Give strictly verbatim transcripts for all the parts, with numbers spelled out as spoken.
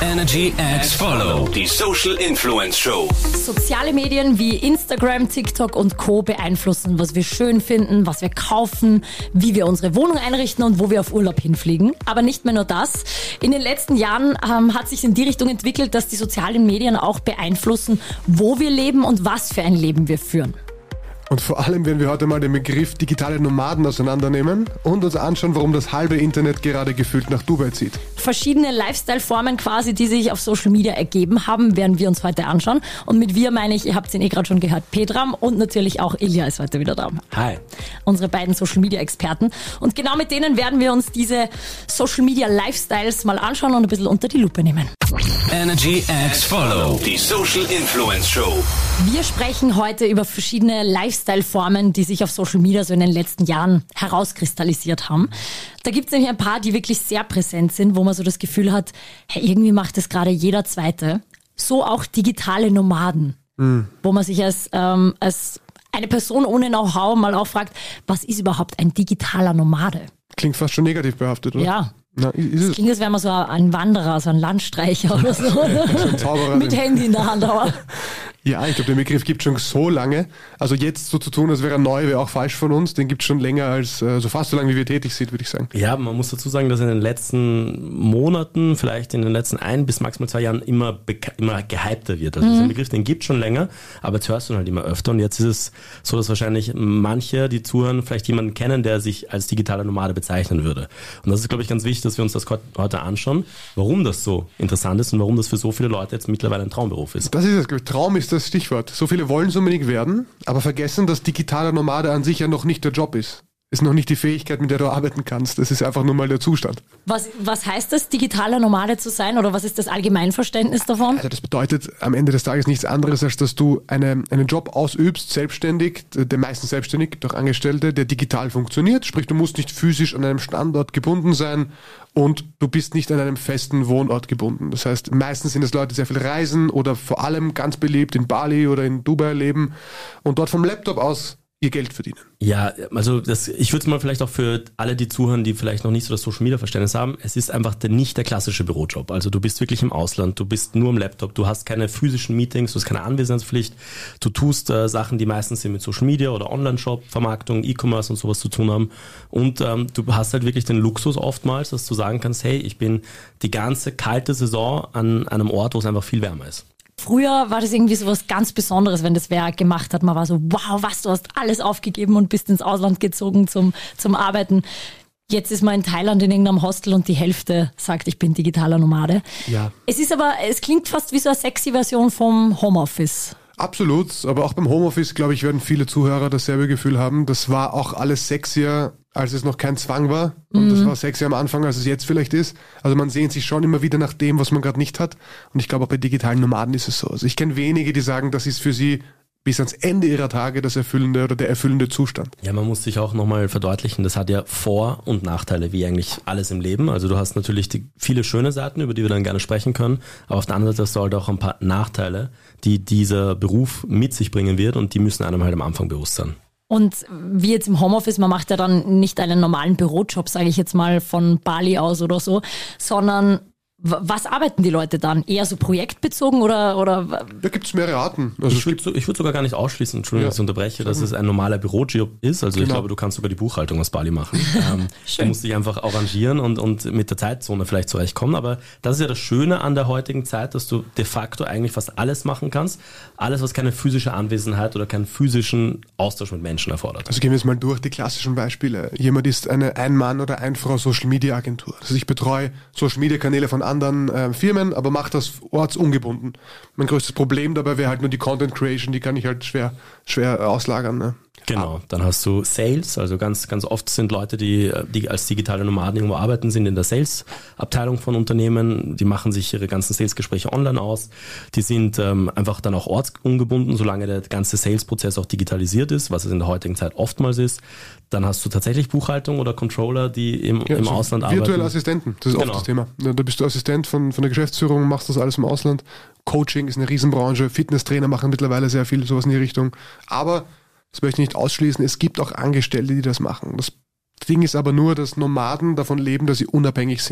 Energy X Follow, die Social Influence Show. Soziale Medien wie Instagram, TikTok und Co. beeinflussen, was wir schön finden, was wir kaufen, wie wir unsere Wohnung einrichten und wo wir auf Urlaub hinfliegen. Aber nicht mehr nur das. In den letzten Jahren ähm, hat sich in die Richtung entwickelt, dass die sozialen Medien auch beeinflussen, wo wir leben und was für ein Leben wir führen. Und vor allem werden wir heute mal den Begriff digitale Nomaden auseinandernehmen und uns anschauen, warum das halbe Internet gerade gefühlt nach Dubai zieht. Verschiedene Lifestyle-Formen quasi, die sich auf Social Media ergeben haben, werden wir uns heute anschauen. Und mit wir meine ich, ihr habt ihn eh gerade schon gehört, Pedram und natürlich auch Ilja ist heute wieder da. Hi. Unsere beiden Social Media Experten. Und genau mit denen werden wir uns diese Social Media Lifestyles mal anschauen und ein bisschen unter die Lupe nehmen. Energy X Follow, die Social Influence Show. Wir sprechen heute über verschiedene Lifestyle-Formen, die sich auf Social Media so in den letzten Jahren herauskristallisiert haben. Da gibt es nämlich ein paar, die wirklich sehr präsent sind, wo man so das Gefühl hat, hey, irgendwie macht das gerade jeder Zweite. So auch digitale Nomaden, mhm. wo man sich als, ähm, als eine Person ohne Know-how mal auch fragt, was ist überhaupt ein digitaler Nomade? Klingt fast schon negativ behaftet, oder? Ja. Na, ist das klingt, als wäre man so ein Wanderer, so ein Landstreicher oder so. Ein Zauberer. Mit Handy in der Hand, aber... Ja, ich glaube, den Begriff gibt es schon so lange. Also jetzt so zu tun, als wäre er neu, wäre auch falsch von uns. Den gibt es schon länger als, also fast so lange, wie wir tätig sind, würde ich sagen. Ja, man muss dazu sagen, dass in den letzten Monaten, vielleicht in den letzten ein bis maximal zwei Jahren immer, beka- immer gehypter wird. Also mhm. dieser Begriff, den gibt es schon länger, aber jetzt hörst du ihn halt immer öfter. Und jetzt ist es so, dass wahrscheinlich manche, die zuhören, vielleicht jemanden kennen, der sich als digitaler Nomade bezeichnen würde. Und das ist, glaube ich, ganz wichtig, dass wir uns das heute anschauen, warum das so interessant ist und warum das für so viele Leute jetzt mittlerweile ein Traumberuf ist. Das ist es, glaube ich. Traum ist das Stichwort. So viele wollen es unbedingt werden, aber vergessen, dass digitaler Nomade an sich ja noch nicht der Job ist. Ist noch nicht die Fähigkeit, mit der du arbeiten kannst. Das ist einfach nur mal der Zustand. Was, was heißt das, digitaler Nomade zu sein? Oder was ist das Allgemeinverständnis davon? Also das bedeutet am Ende des Tages nichts anderes, als dass du eine, einen Job ausübst, selbstständig, der meistens selbstständig, durch Angestellte, der digital funktioniert. Sprich, du musst nicht physisch an einem Standort gebunden sein und du bist nicht an einem festen Wohnort gebunden. Das heißt, meistens sind es Leute, die sehr viel reisen oder vor allem ganz beliebt in Bali oder in Dubai leben und dort vom Laptop aus ihr Geld verdienen. Ja, also das, ich würde es mal vielleicht auch für alle, die zuhören, die vielleicht noch nicht so das Social-Media-Verständnis haben, es ist einfach der, nicht der klassische Bürojob. Also du bist wirklich im Ausland, du bist nur am Laptop, du hast keine physischen Meetings, du hast keine Anwesenheitspflicht, du tust äh, Sachen, die meistens mit Social-Media oder Online-Shop, Vermarktung, E-Commerce und sowas zu tun haben und ähm, du hast halt wirklich den Luxus oftmals, dass du sagen kannst, hey, ich bin die ganze kalte Saison an einem Ort, wo es einfach viel wärmer ist. Früher war das irgendwie so was ganz Besonderes, wenn das wer gemacht hat. Man war so, wow, was, du hast alles aufgegeben und bist ins Ausland gezogen zum, zum Arbeiten. Jetzt ist man in Thailand in irgendeinem Hostel und die Hälfte sagt, ich bin digitaler Nomade. Ja. Es ist aber, es klingt fast wie so eine sexy Version vom Homeoffice. Absolut, aber auch beim Homeoffice, glaube ich, werden viele Zuhörer dasselbe Gefühl haben. Das war auch alles sexier, als es noch kein Zwang war. Und mhm. das war sexier am Anfang, als es jetzt vielleicht ist. Also man sehnt sich schon immer wieder nach dem, was man gerade nicht hat. Und ich glaube, auch bei digitalen Nomaden ist es so. Also ich kenne wenige, die sagen, das ist für sie bis ans Ende ihrer Tage das erfüllende oder der erfüllende Zustand. Ja, man muss sich auch nochmal verdeutlichen, das hat ja Vor- und Nachteile, wie eigentlich alles im Leben. Also du hast natürlich die, viele schöne Seiten, über die wir dann gerne sprechen können, aber auf der anderen Seite hast du halt auch ein paar Nachteile, die dieser Beruf mit sich bringen wird und die müssen einem halt am Anfang bewusst sein. Und wie jetzt im Homeoffice, man macht ja dann nicht einen normalen Bürojob, sage ich jetzt mal von Bali aus oder so, sondern was arbeiten die Leute dann? Eher so projektbezogen oder? oder? Da gibt es mehrere Arten. Also ich würde so, würd sogar gar nicht ausschließen, Entschuldigung, ja. dass ich unterbreche, dass es ein normaler Bürojob ist. Also genau. Ich glaube, du kannst sogar die Buchhaltung aus Bali machen. ähm, du musst dich einfach arrangieren und, und mit der Zeitzone vielleicht zurechtkommen. Aber das ist ja das Schöne an der heutigen Zeit, dass du de facto eigentlich fast alles machen kannst. Alles, was keine physische Anwesenheit oder keinen physischen Austausch mit Menschen erfordert. Also gehen wir jetzt mal durch die klassischen Beispiele. Jemand ist eine Ein-Mann- oder Ein-Frau-Social-Media-Agentur. Also ich betreue Social-Media-Kanäle von anderen äh, Firmen, aber mache das ortsungebunden. Mein größtes Problem dabei wäre halt nur die Content Creation, die kann ich halt schwer, schwer auslagern. Ne? Genau, dann hast du Sales, also ganz ganz oft sind Leute, die, die als digitale Nomaden irgendwo arbeiten, sind in der Sales-Abteilung von Unternehmen, die machen sich ihre ganzen Sales-Gespräche online aus, die sind ähm, einfach dann auch ortsungebunden, solange der ganze Sales-Prozess auch digitalisiert ist, was es in der heutigen Zeit oftmals ist. Dann hast du tatsächlich Buchhaltung oder Controller, die im, ja, im also Ausland arbeiten. Virtuelle Assistenten, das ist genau. oft das Thema. Da bist du Assistent von, von der Geschäftsführung, machst das alles im Ausland. Coaching ist eine Riesenbranche, Fitnesstrainer machen mittlerweile sehr viel, sowas in die Richtung. Aber das möchte ich nicht ausschließen, es gibt auch Angestellte, die das machen. Das Ding ist aber nur, dass Nomaden davon leben, dass sie unabhängig sind.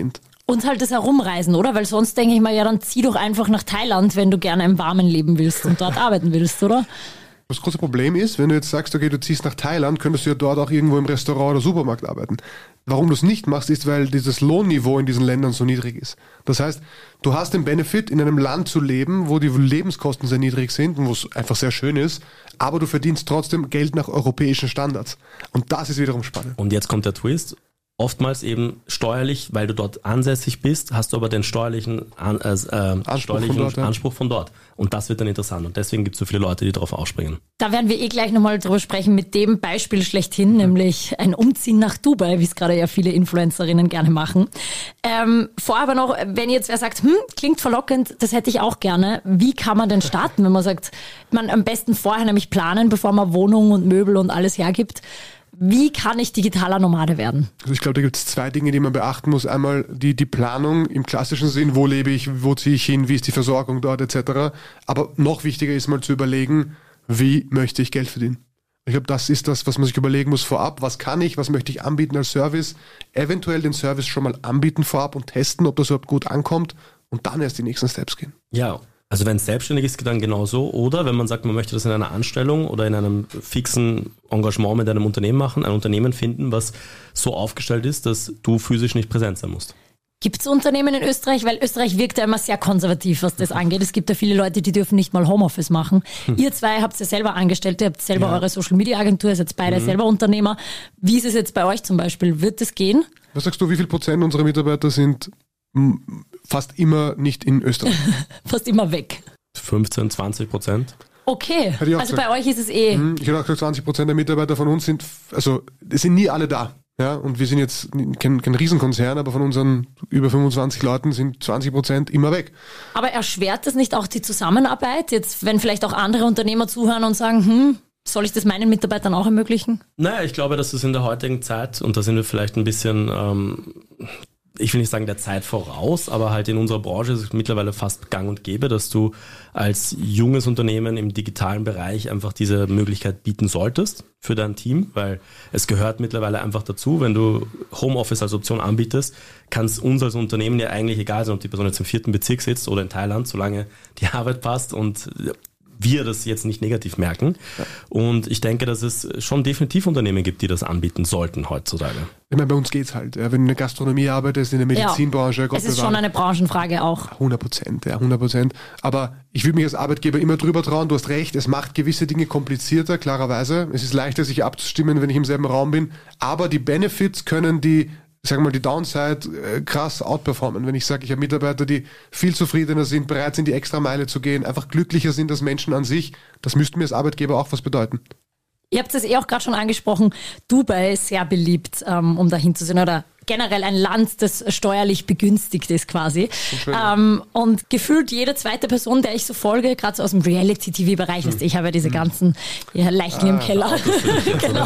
Und halt das Herumreisen, oder? Weil sonst denke ich mal, ja, dann zieh doch einfach nach Thailand, wenn du gerne im Warmen leben willst und dort arbeiten willst, oder? Das große Problem ist, wenn du jetzt sagst, okay, du ziehst nach Thailand, könntest du ja dort auch irgendwo im Restaurant oder Supermarkt arbeiten. Warum du es nicht machst, ist, weil dieses Lohnniveau in diesen Ländern so niedrig ist. Das heißt, du hast den Benefit, in einem Land zu leben, wo die Lebenskosten sehr niedrig sind und wo es einfach sehr schön ist, aber du verdienst trotzdem Geld nach europäischen Standards. Und das ist wiederum spannend. Und jetzt kommt der Twist. Oftmals eben steuerlich, weil du dort ansässig bist, hast du aber den steuerlichen, An, äh, Anspruch, steuerlichen von dort, ja. Anspruch von dort. Und das wird dann interessant. Und deswegen gibt es so viele Leute, die darauf ausspringen. Da werden wir eh gleich nochmal drüber sprechen mit dem Beispiel schlechthin, nämlich ein Umziehen nach Dubai, wie es gerade ja viele Influencerinnen gerne machen. Ähm, vor aber noch, wenn jetzt wer sagt, hm, klingt verlockend, das hätte ich auch gerne. Wie kann man denn starten, wenn man sagt, man am besten vorher nämlich planen, bevor man Wohnung und Möbel und alles hergibt? Wie kann ich digitaler Nomade werden? Also ich glaube, da gibt es zwei Dinge, die man beachten muss. Einmal die, die Planung im klassischen Sinn, wo lebe ich, wo ziehe ich hin, wie ist die Versorgung dort et cetera. Aber noch wichtiger ist mal zu überlegen, wie möchte ich Geld verdienen. Ich glaube, das ist das, was man sich überlegen muss vorab. Was kann ich, was möchte ich anbieten als Service? Eventuell den Service schon mal anbieten vorab und testen, ob das überhaupt gut ankommt und dann erst die nächsten Steps gehen. Ja, also wenn es selbstständig ist, dann genauso. Oder wenn man sagt, man möchte das in einer Anstellung oder in einem fixen Engagement mit einem Unternehmen machen, ein Unternehmen finden, was so aufgestellt ist, dass du physisch nicht präsent sein musst. Gibt es Unternehmen in Österreich? Weil Österreich wirkt ja immer sehr konservativ, was das angeht. Es gibt ja viele Leute, die dürfen nicht mal Homeoffice machen. Hm. Ihr zwei habt ja selber Angestellte, ihr habt selber ja. eure Social-Media-Agentur, ihr seid beide mhm. selber Unternehmer. Wie ist es jetzt bei euch zum Beispiel? Wird das gehen? Was sagst du, wie viel Prozent unserer Mitarbeiter sind m- fast immer nicht in Österreich? Fast immer weg. fünfzehn, zwanzig Prozent. Okay, also gesagt. bei euch ist es eh... Ich hätte auch gesagt, zwanzig Prozent der Mitarbeiter von uns sind, also es sind nie alle da. Ja, und wir sind jetzt kein, kein Riesenkonzern, aber von unseren über fünfundzwanzig Leuten sind zwanzig Prozent immer weg. Aber erschwert das nicht auch die Zusammenarbeit? Jetzt, wenn vielleicht auch andere Unternehmer zuhören und sagen, hm, soll ich das meinen Mitarbeitern auch ermöglichen? Naja, ich glaube, dass es in der heutigen Zeit, und da sind wir vielleicht ein bisschen... Ähm, ich will nicht sagen der Zeit voraus, aber halt in unserer Branche ist es mittlerweile fast gang und gäbe, dass du als junges Unternehmen im digitalen Bereich einfach diese Möglichkeit bieten solltest für dein Team, weil es gehört mittlerweile einfach dazu, wenn du Homeoffice als Option anbietest, kann es uns als Unternehmen ja eigentlich egal sein, ob die Person jetzt im vierten Bezirk sitzt oder in Thailand, solange die Arbeit passt und wir das jetzt nicht negativ merken. Ja. Und ich denke, dass es schon definitiv Unternehmen gibt, die das anbieten sollten heutzutage. Ich meine, bei uns geht's halt. Ja, wenn du in der Gastronomie arbeitest, in der Medizinbranche. Ja, Gott es ist bewahren, schon eine Branchenfrage auch. hundert Prozent, ja, hundert Prozent. Aber ich würde mich als Arbeitgeber immer drüber trauen. Du hast recht, es macht gewisse Dinge komplizierter, klarerweise. Es ist leichter, sich abzustimmen, wenn ich im selben Raum bin. Aber die Benefits können die sagen wir mal, die Downside äh, krass outperformen. Wenn ich sage, ich habe Mitarbeiter, die viel zufriedener sind, bereit sind, die extra Meile zu gehen, einfach glücklicher sind als Menschen an sich, das müsste mir als Arbeitgeber auch was bedeuten. Ihr habt es eh auch gerade schon angesprochen, Dubai ist sehr beliebt, ähm, um dahin zu sehen, oder generell ein Land, das steuerlich begünstigt ist quasi. Ähm, und gefühlt jede zweite Person, der ich so folge, gerade so aus dem Reality-T V-Bereich, hm. ich habe ja diese ganzen ja, Leichen ah, im Keller. Genau.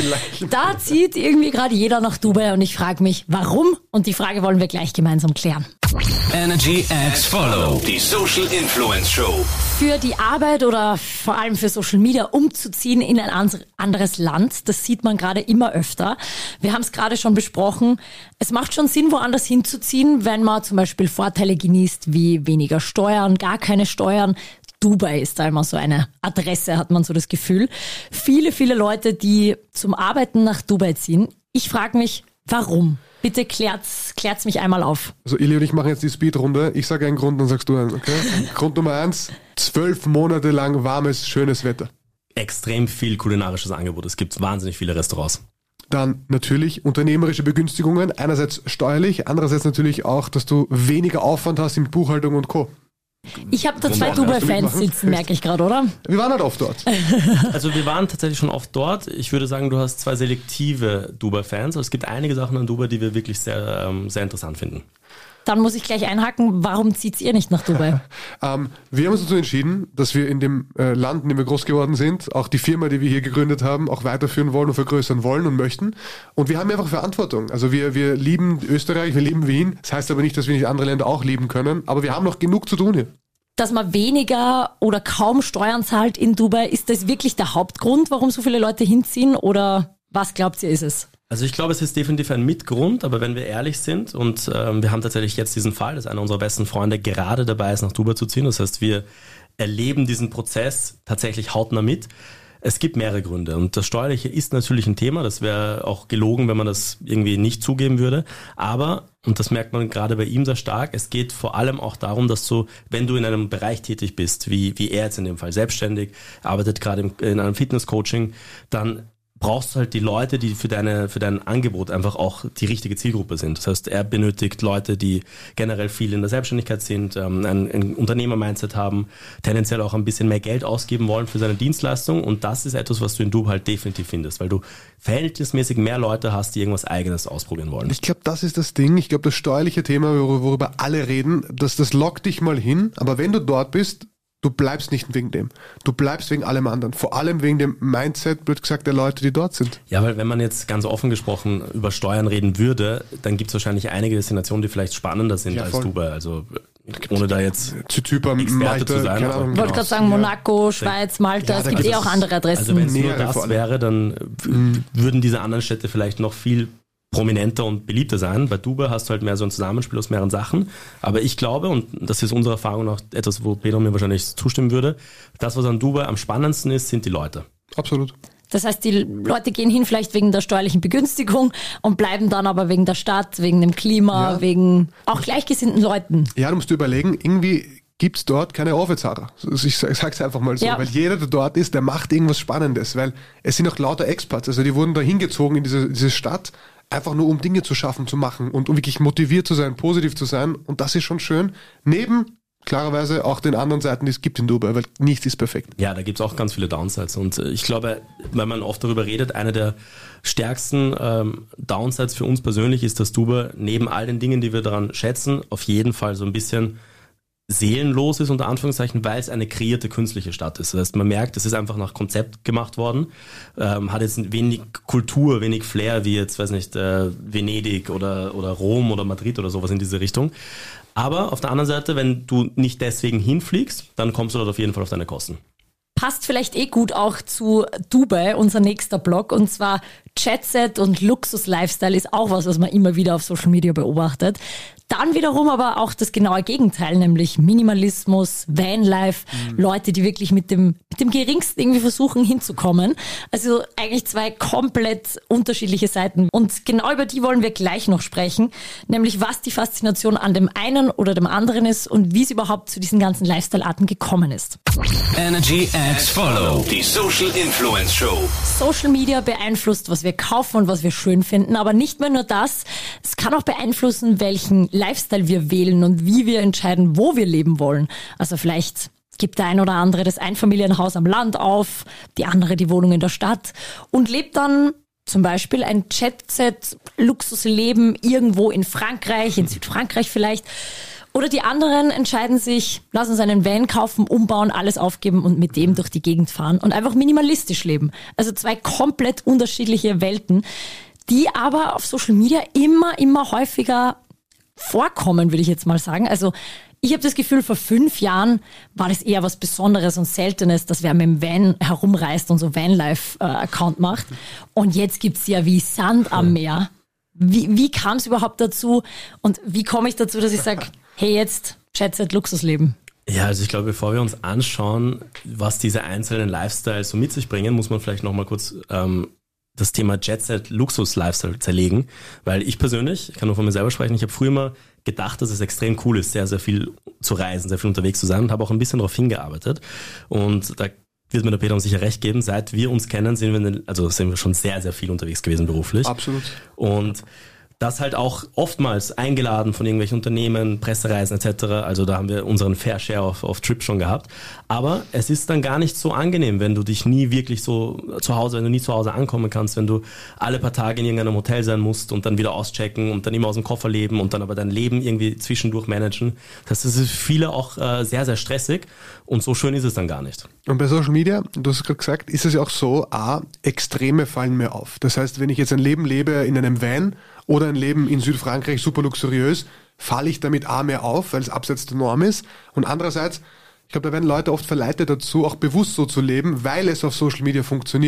Da zieht irgendwie gerade jeder nach Dubai und ich frage mich, warum? Und die Frage wollen wir gleich gemeinsam klären. Energy X Follow, die Social Influence Show. Für die Arbeit oder vor allem für Social Media umzuziehen in ein anderes Land, das sieht man gerade immer öfter. Wir haben es gerade schon besprochen. Es macht schon Sinn, woanders hinzuziehen, wenn man zum Beispiel Vorteile genießt, wie weniger Steuern, gar keine Steuern. Dubai ist da immer so eine Adresse, hat man so das Gefühl. Viele, viele Leute, die zum Arbeiten nach Dubai ziehen. Ich frage mich, warum? Bitte klärt's, klärt's mich einmal auf. Also Ili und ich machen jetzt die Speedrunde. Ich sage einen Grund, dann sagst du einen, okay? Grund Nummer eins, zwölf Monate lang warmes, schönes Wetter. Extrem viel kulinarisches Angebot. Es gibt wahnsinnig viele Restaurants. Dann natürlich unternehmerische Begünstigungen. Einerseits steuerlich, andererseits natürlich auch, dass du weniger Aufwand hast in Buchhaltung und Co. Ich habe da zwei Dubai-Fans sitzen, merke ich gerade, oder? Wir waren halt oft dort. Also wir waren tatsächlich schon oft dort. Ich würde sagen, du hast zwei selektive Dubai-Fans. Also es gibt einige Sachen an Dubai, die wir wirklich sehr, ähm, sehr interessant finden. Dann muss ich gleich einhaken, warum zieht ihr nicht nach Dubai? ähm, wir haben uns dazu entschieden, dass wir in dem äh, Land, in dem wir groß geworden sind, auch die Firma, die wir hier gegründet haben, auch weiterführen wollen und vergrößern wollen und möchten. Und wir haben einfach Verantwortung. Also wir, wir lieben Österreich, wir lieben Wien. Das heißt aber nicht, dass wir nicht andere Länder auch lieben können. Aber wir haben noch genug zu tun hier. Dass man weniger oder kaum Steuern zahlt in Dubai, ist das wirklich der Hauptgrund, warum so viele Leute hinziehen? Oder was glaubt ihr, ist es? Also ich glaube, es ist definitiv ein Mitgrund, aber wenn wir ehrlich sind und ähm, wir haben tatsächlich jetzt diesen Fall, dass einer unserer besten Freunde gerade dabei ist, nach Dubai zu ziehen. Das heißt, wir erleben diesen Prozess tatsächlich hautnah mit. Es gibt mehrere Gründe und das Steuerliche ist natürlich ein Thema, das wäre auch gelogen, wenn man das irgendwie nicht zugeben würde, aber, und das merkt man gerade bei ihm sehr stark, es geht vor allem auch darum, dass du, wenn du in einem Bereich tätig bist, wie, wie er jetzt in dem Fall selbstständig, arbeitet gerade im, in einem Fitnesscoaching, dann brauchst du halt die Leute, die für deine für dein Angebot einfach auch die richtige Zielgruppe sind. Das heißt, er benötigt Leute, die generell viel in der Selbstständigkeit sind, ähm, ein, ein Unternehmer-Mindset haben, tendenziell auch ein bisschen mehr Geld ausgeben wollen für seine Dienstleistung und das ist etwas, was du in Dubai halt definitiv findest, weil du verhältnismäßig mehr Leute hast, die irgendwas Eigenes ausprobieren wollen. Ich glaube, das ist das Ding. Ich glaube, das steuerliche Thema, worüber alle reden, das, das lockt dich mal hin, aber wenn du dort bist, du bleibst nicht wegen dem. Du bleibst wegen allem anderen. Vor allem wegen dem Mindset, blöd gesagt, der Leute, die dort sind. Ja, weil wenn man jetzt ganz offen gesprochen über Steuern reden würde, dann gibt es wahrscheinlich einige Destinationen, die vielleicht spannender sind ja, als Dubai. Also ohne da jetzt Zypern, Experte Malta, zu sein. keine Ahnung. Ich wollte gerade sagen, Monaco, Schweiz, Malta, Ja, es da gibt gibt eh auch andere Adressen. Also wenn es nur Mehrere vor das allem. wäre, dann w- Mhm. würden diese anderen Städte vielleicht noch viel prominenter und beliebter sein. Bei Dubai hast du halt mehr so ein Zusammenspiel aus mehreren Sachen. Aber ich glaube, und das ist unsere Erfahrung auch etwas, wo Pedro mir wahrscheinlich zustimmen würde, das, was an Dubai am spannendsten ist, sind die Leute. Absolut. Das heißt, die Leute gehen hin vielleicht wegen der steuerlichen Begünstigung und bleiben dann aber wegen der Stadt, wegen dem Klima, Ja. wegen auch gleichgesinnten Leuten. Ja, du musst dir überlegen, irgendwie gibt es dort keine Aufwärtszahler. Ich sag's einfach mal so, Ja. weil jeder, der dort ist, der macht irgendwas Spannendes, weil es sind auch lauter Expats, also die wurden da hingezogen in diese, diese Stadt, einfach nur um Dinge zu schaffen, zu machen und um wirklich motiviert zu sein, positiv zu sein und das ist schon schön. Neben klarerweise auch den anderen Seiten, die es gibt in Dubai, weil nichts ist perfekt. Ja, da gibt's auch ganz viele Downsides. Und äh, ich glaube, wenn man oft darüber redet, eine der stärksten ähm, Downsides für uns persönlich ist, dass Dubai neben all den Dingen, die wir daran schätzen, auf jeden Fall so ein bisschen seelenlos ist, unter Anführungszeichen, weil es eine kreierte künstliche Stadt ist. Das heißt, man merkt, es ist einfach nach Konzept gemacht worden, ähm, hat jetzt wenig Kultur, wenig Flair, wie jetzt, weiß nicht, äh, Venedig oder, oder Rom oder Madrid oder sowas in diese Richtung. Aber auf der anderen Seite, wenn du nicht deswegen hinfliegst, dann kommst du dort auf jeden Fall auf deine Kosten. Passt vielleicht eh gut auch zu Dubai, unser nächster Blog, und zwar Jetset und Luxus-Lifestyle ist auch was, was man immer wieder auf Social Media beobachtet. Dann wiederum aber auch das genaue Gegenteil, nämlich Minimalismus, Vanlife, mhm. Leute, die wirklich mit dem, mit dem Geringsten irgendwie versuchen hinzukommen. Also eigentlich zwei komplett unterschiedliche Seiten. Und genau über die wollen wir gleich noch sprechen, nämlich was die Faszination an dem einen oder dem anderen ist und wie es überhaupt zu diesen ganzen Lifestyle-Arten gekommen ist. Energy X Follow, die Social Influence Show. Social Media beeinflusst, was wir kaufen und was wir schön finden, aber nicht mehr nur das. Es kann auch beeinflussen, welchen Lifestyle wir wählen und wie wir entscheiden, wo wir leben wollen. Also vielleicht gibt der ein oder andere das Einfamilienhaus am Land auf, die andere die Wohnung in der Stadt und lebt dann zum Beispiel ein Jet-Set-Luxusleben irgendwo in Frankreich, in Südfrankreich vielleicht. Oder die anderen entscheiden sich, lass uns einen Van kaufen, umbauen, alles aufgeben und mit dem durch die Gegend fahren und einfach minimalistisch leben. Also zwei komplett unterschiedliche Welten, die aber auf Social Media immer, immer häufiger vorkommen, würde ich jetzt mal sagen. Also ich habe das Gefühl, vor fünf Jahren war das eher was Besonderes und Seltenes, dass wer mit dem Van herumreist und so Vanlife-Account macht. Und jetzt gibt's ja wie Sand am Meer. Wie, wie kam es überhaupt dazu und wie komme ich dazu, dass ich sage, hey, jetzt Jet-Set Luxusleben? Ja, also ich glaube, bevor wir uns anschauen, was diese einzelnen Lifestyles so mit sich bringen, muss man vielleicht nochmal kurz ähm, das Thema Jet-Set Luxus-Lifestyle zerlegen, weil ich persönlich, ich kann nur von mir selber sprechen, ich habe früher immer gedacht, dass es extrem cool ist, sehr, sehr viel zu reisen, sehr viel unterwegs zu sein und habe auch ein bisschen darauf hingearbeitet und da wird mir der Peter sicher recht geben, seit wir uns kennen, sind wir, in den, also sind wir schon sehr, sehr viel unterwegs gewesen beruflich. Absolut. Und das halt auch oftmals eingeladen von irgendwelchen Unternehmen, Pressereisen et cetera. Also da haben wir unseren Fair Share auf, auf Trip schon gehabt. Aber es ist dann gar nicht so angenehm, wenn du dich nie wirklich so zu Hause, wenn du nie zu Hause ankommen kannst, wenn du alle paar Tage in irgendeinem Hotel sein musst und dann wieder auschecken und dann immer aus dem Koffer leben und dann aber dein Leben irgendwie zwischendurch managen. Das ist für viele auch äh, sehr, sehr stressig und so schön ist es dann gar nicht. Und bei Social Media, du hast es gerade gesagt, ist es ja auch so, a, Extreme fallen mir auf. Das heißt, wenn ich jetzt ein Leben lebe in einem Van oder ein Leben in Südfrankreich super luxuriös, falle ich damit A mehr auf, weil es abseits der Norm ist. Und andererseits, ich glaube, da werden Leute oft verleitet dazu, auch bewusst so zu leben, weil es auf Social Media funktioniert.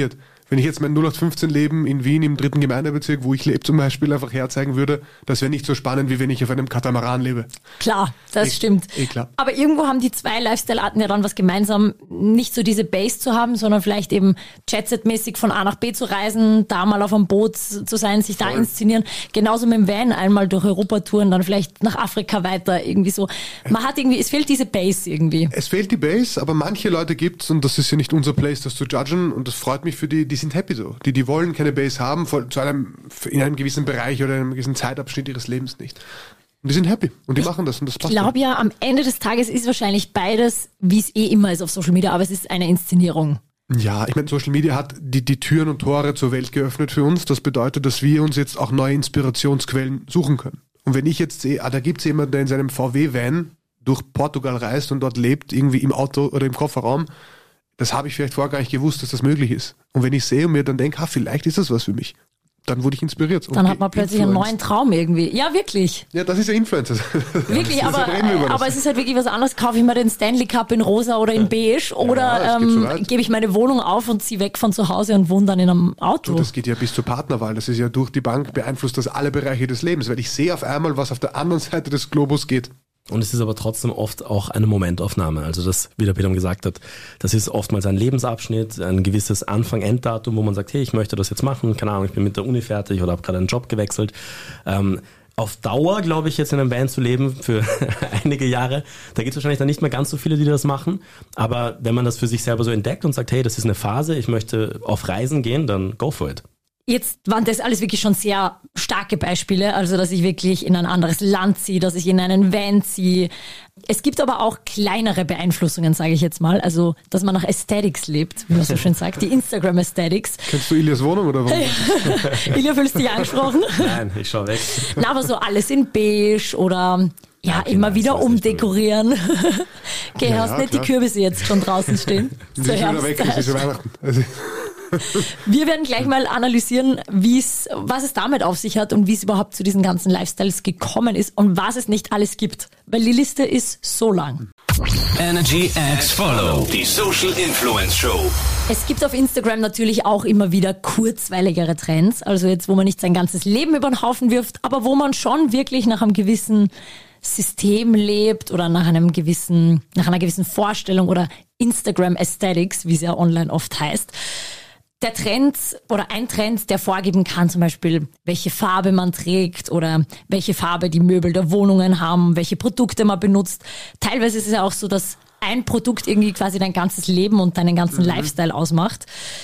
Wenn ich jetzt mein null acht fünfzehn Leben in Wien im dritten Gemeindebezirk, wo ich lebe zum Beispiel, einfach herzeigen würde, das wäre nicht so spannend, wie wenn ich auf einem Katamaran lebe. Klar, das eh, stimmt. Eh klar. Aber irgendwo haben die zwei Lifestyle-Arten ja dann was gemeinsam, nicht so diese Base zu haben, sondern vielleicht eben Jet-Set-mäßig von A nach B zu reisen, da mal auf einem Boot zu sein, sich da Voll. inszenieren. Genauso mit dem Van einmal durch Europa touren, dann vielleicht nach Afrika weiter, irgendwie so. Man hat irgendwie, es fehlt diese Base irgendwie. Es fehlt die Base, aber manche Leute gibt's, und das ist ja nicht unser Place, das zu judgen, und das freut mich für die, die sind happy so. Die, die wollen keine Base haben, vor, zu einem, in einem gewissen Bereich oder einem gewissen Zeitabschnitt ihres Lebens nicht. Und die sind happy und die machen das und das passt. Ich glaube ja, am Ende des Tages ist wahrscheinlich beides, wie es eh immer ist auf Social Media, aber es ist eine Inszenierung. Ja, ich meine, Social Media hat die, die Türen und Tore zur Welt geöffnet für uns. Das bedeutet, dass wir uns jetzt auch neue Inspirationsquellen suchen können. Und wenn ich jetzt sehe, ah, da gibt's jemanden, der in seinem V W-Van durch Portugal reist und dort lebt, irgendwie im Auto oder im Kofferraum, das habe ich vielleicht vorher gar nicht gewusst, dass das möglich ist. Und wenn ich sehe und mir dann denke, ha, vielleicht ist das was für mich, dann wurde ich inspiriert. Dann hat man plötzlich einen neuen Traum irgendwie. Ja, wirklich. Ja, das ist ja Influencer. Wirklich, das aber, aber es ist halt wirklich was anderes. Kaufe ich mir den Stanley Cup in rosa oder in beige oder Ja, ähm, so gebe ich meine Wohnung auf und ziehe weg von zu Hause und wohne dann in einem Auto. Und das geht ja bis zur Partnerwahl. Das ist ja durch die Bank beeinflusst das alle Bereiche des Lebens, weil ich sehe auf einmal, was auf der anderen Seite des Globus geht. Und es ist aber trotzdem oft auch eine Momentaufnahme. Also das, wie der Peter gesagt hat, das ist oftmals ein Lebensabschnitt, ein gewisses Anfang-Enddatum, wo man sagt, hey, ich möchte das jetzt machen, keine Ahnung, ich bin mit der Uni fertig oder habe gerade einen Job gewechselt. Ähm, auf Dauer, glaube ich, jetzt in einem Van zu leben für einige Jahre, da gibt es wahrscheinlich dann nicht mehr ganz so viele, die das machen. Aber wenn man das für sich selber so entdeckt und sagt, hey, das ist eine Phase, ich möchte auf Reisen gehen, dann go for it. Jetzt waren das alles wirklich schon sehr starke Beispiele, also dass ich wirklich in ein anderes Land ziehe, dass ich in einen Van ziehe. Es gibt aber auch kleinere Beeinflussungen, sage ich jetzt mal, also dass man nach Aesthetics lebt, wie man so schön sagt, die Instagram-Aesthetics. Kennst du Ilias Wohnung oder warum? Ilja, fühlst du dich angesprochen? Nein, ich schau weg. Na, aber so alles in beige oder ja, Okay, immer nein, wieder das weiß ich umdekorieren. Geh, Ja, hast ja, nicht klar. die Kürbisse jetzt schon draußen stehen? Sie Zur sind schon wieder weg, es ist Herbstzeit. ja Weihnachten. Also, Wir werden gleich mal analysieren, wie es, was es damit auf sich hat und wie es überhaupt zu diesen ganzen Lifestyles gekommen ist und was es nicht alles gibt. Weil die Liste ist so lang. Energy X Follow. Die Social Influence Show. Es gibt auf Instagram natürlich auch immer wieder kurzweiligere Trends. Also jetzt, wo man nicht sein ganzes Leben über den Haufen wirft, aber wo man schon wirklich nach einem gewissen System lebt oder nach einem gewissen, nach einer gewissen Vorstellung oder Instagram Aesthetics, wie es ja online oft heißt. Der Trend oder ein Trend, der vorgeben kann, zum Beispiel, welche Farbe man trägt oder welche Farbe die Möbel der Wohnungen haben, welche Produkte man benutzt. Teilweise ist es ja auch so, dass ein Produkt irgendwie quasi dein ganzes Leben und deinen ganzen mhm. Lifestyle ausmacht.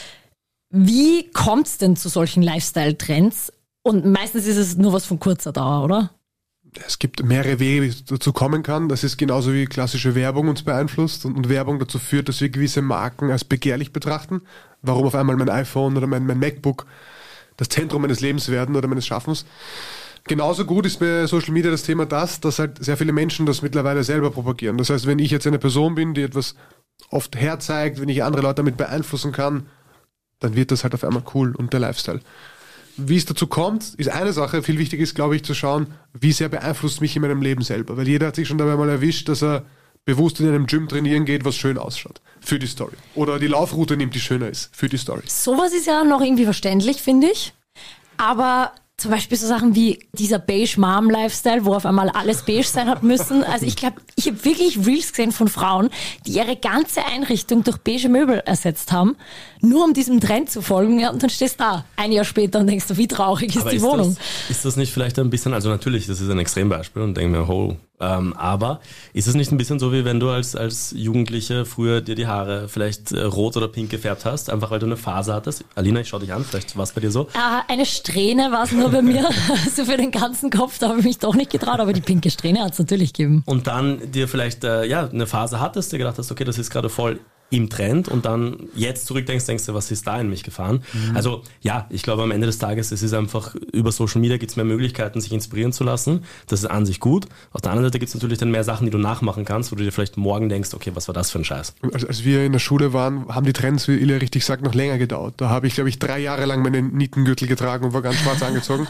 Wie kommt es denn zu solchen Lifestyle-Trends? Und meistens ist es nur was von kurzer Dauer, oder? es gibt mehrere Wege, wie es dazu kommen kann. Das ist genauso wie klassische Werbung uns beeinflusst und, und Werbung dazu führt, dass wir gewisse Marken als begehrlich betrachten. Warum auf einmal mein iPhone oder mein, mein MacBook das Zentrum meines Lebens werden oder meines Schaffens. Genauso gut ist bei Social Media das Thema das, dass halt sehr viele Menschen das mittlerweile selber propagieren. Das heißt, wenn ich jetzt eine Person bin, die etwas oft herzeigt, wenn ich andere Leute damit beeinflussen kann, dann wird das halt auf einmal cool und der Lifestyle. Wie es dazu kommt, ist eine Sache. Viel wichtiger ist, glaube ich, zu schauen, wie sehr beeinflusst mich in meinem Leben selber. Weil jeder hat sich schon dabei mal erwischt, dass er bewusst in einem Gym trainieren geht, was schön ausschaut. Für die Story. Oder die Laufroute nimmt, die schöner ist. Für die Story. Sowas ist ja noch irgendwie verständlich, finde ich. Aber zum Beispiel so Sachen wie dieser Beige-Mom-Lifestyle, wo auf einmal alles beige sein hat müssen. Also ich glaube, ich habe wirklich Reels gesehen von Frauen, die ihre ganze Einrichtung durch beige Möbel ersetzt haben, nur um diesem Trend zu folgen. Ja, und dann stehst du da ein Jahr später und denkst du, wie traurig ist aber die ist Wohnung. Das, ist das nicht vielleicht ein bisschen, also natürlich, das ist ein Extrembeispiel und denke mir, oh, ähm, aber ist es nicht ein bisschen so, wie wenn du als, als Jugendliche früher dir die Haare vielleicht äh, rot oder pink gefärbt hast, einfach weil du eine Phase hattest? Alina, ich schau dich an, vielleicht war es bei dir so. Äh, eine Strähne war es nur bei mir, also für den ganzen Kopf, da habe ich mich doch nicht getraut, aber die pinke Strähne hat es natürlich gegeben. Und dann dir vielleicht äh, ja eine Phase hattest, dir gedacht hast, okay, das ist gerade voll im Trend und dann jetzt zurückdenkst, denkst du, was ist da in mich gefahren? Mhm. Also ja, ich glaube am Ende des Tages, es ist einfach, über Social Media gibt es mehr Möglichkeiten, sich inspirieren zu lassen. Das ist an sich gut. Auf der anderen Seite gibt es natürlich dann mehr Sachen, die du nachmachen kannst, wo du dir vielleicht morgen denkst, okay, was war das für ein Scheiß? Als, als wir in der Schule waren, haben die Trends, wie Ilja richtig sagt, noch länger gedauert. Da habe ich, glaube ich, drei Jahre lang meinen Nietengürtel getragen und war ganz schwarz angezogen.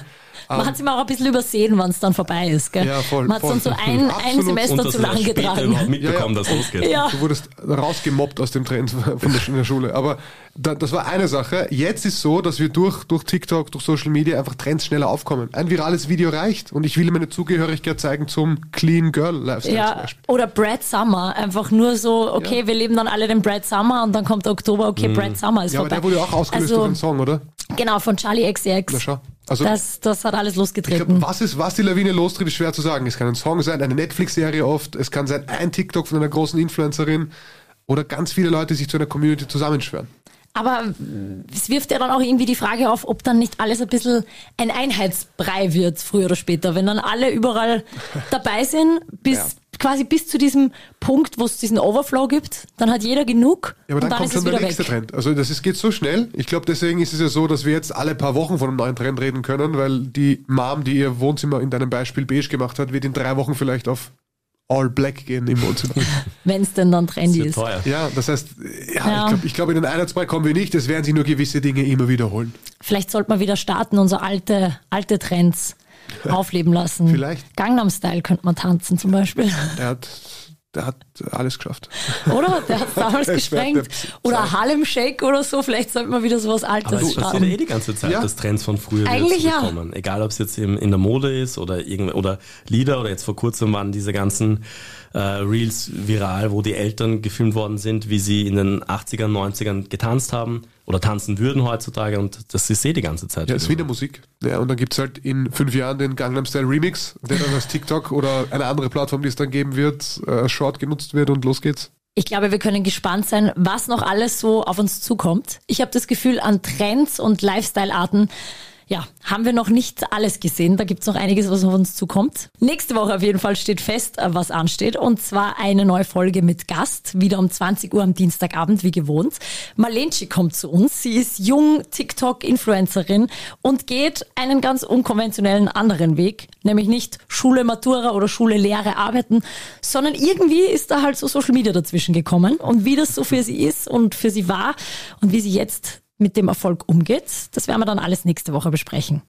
Man Ähm, hat es immer auch ein bisschen übersehen, wann es dann vorbei ist. Gell? Ja, voll, Man hat voll. so ein, ein Absolut. Semester Und dass zu wir lang später getragen. überhaupt mitbekommen, Ja, dass ja. es losgeht. Ja. Du wurdest rausgemobbt aus dem Trend von der, in der Schule. Aber da, das war eine Sache. Jetzt ist so, dass wir durch, durch TikTok, durch Social Media einfach Trends schneller aufkommen. Ein virales Video reicht und ich will meine Zugehörigkeit zeigen zum Clean Girl Lifestyle zum Ja, Beispiel. oder Brad Summer. Einfach nur so, okay, Ja. wir leben dann alle den Brad Summer und dann kommt Oktober, okay, Brad Summer ist Ja, aber vorbei. der wurde ja auch ausgelöst also, durch einen Song, oder? Genau, von Charlie X C X. Na schau. Also, Das, das hat alles ich losgetreten. glaub, was, ist, was die Lawine lostritt, ist schwer zu sagen. Es kann ein Song sein, eine Netflix-Serie oft, es kann sein ein TikTok von einer großen Influencerin oder ganz viele Leute, die sich zu einer Community zusammenschwören. Aber es wirft ja dann auch irgendwie die Frage auf, ob dann nicht alles ein bisschen ein Einheitsbrei wird, früher oder später. Wenn dann alle überall dabei sind, bis Ja. quasi bis zu diesem Punkt, wo es diesen Overflow gibt, dann hat jeder genug Ja, aber und dann, dann kommt ist es schon der wieder nächste weg. Trend. Also das ist, geht so schnell. Ich glaube, deswegen ist es ja so, dass wir jetzt alle paar Wochen von einem neuen Trend reden können, weil die Mom, die ihr Wohnzimmer in deinem Beispiel beige gemacht hat, wird in drei Wochen vielleicht auf All Black gehen im Wohnzimmer. Wenn es denn dann Das trendy wird ist. teuer. Ja, das heißt, ja, Ja. ich glaube, ich glaub, in den Einheitsbrei kommen wir nicht. Es werden sich nur gewisse Dinge immer wiederholen. Vielleicht sollte man wieder starten, unsere alte, alte Trends aufleben lassen. Vielleicht. Gangnam Style könnte man tanzen zum Beispiel. Der hat, der hat alles geschafft. Oder? Der hat es damals Der gesprengt. Schwert- Oder Harlem Shake oder so. Vielleicht sollte man wieder sowas Aber Altes es passiert starten. eh die ganze Zeit, Ja. dass Trends von früher Eigentlich wieder ja. zurückkommen. Egal, ob es jetzt im, in der Mode ist oder irgend, oder Lieder oder jetzt vor kurzem waren diese ganzen äh, Reels viral, wo die Eltern gefilmt worden sind, wie sie in den achtzigern, neunzigern getanzt haben oder tanzen würden heutzutage und das ist eh die ganze Zeit. Ja, ist wie in der Musik. Ja, und dann gibt's halt in fünf Jahren den Gangnam Style Remix, der dann als TikTok oder eine andere Plattform, die es dann geben wird, äh, als Short genutzt wird und los geht's. Ich glaube, wir können gespannt sein, was noch alles so auf uns zukommt. Ich habe das Gefühl, an Trends und Lifestyle-Arten, ja, haben wir noch nicht alles gesehen. Da gibt's noch einiges, was auf uns zukommt. Nächste Woche auf jeden Fall steht fest, äh, was ansteht. Und zwar eine neue Folge mit Gast, wieder um zwanzig Uhr am Dienstagabend, wie gewohnt. Marlenci kommt zu uns. Sie ist jung TikTok-Influencerin und geht einen ganz unkonventionellen anderen Weg. Nämlich nicht Schule, Matura oder Schule, Lehre, Arbeiten, sondern irgendwie ist da halt so Social Media dazwischen gekommen. Und wie das so für sie ist und für sie war und wie sie jetzt mit dem Erfolg umgeht, das werden wir dann alles nächste Woche besprechen.